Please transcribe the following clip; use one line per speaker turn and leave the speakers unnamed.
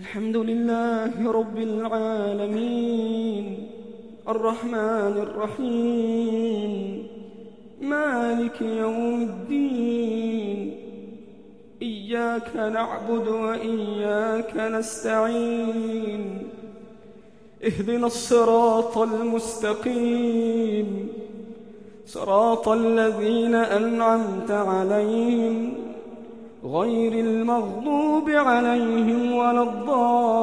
الحمد لله رب العالمين الرحمن الرحيم مالك يوم الدين إياك نعبد وإياك نستعين اهدنا الصراط المستقيم صراط الذين أنعمت عليهم غير المغضوب عليهم ولا الضالين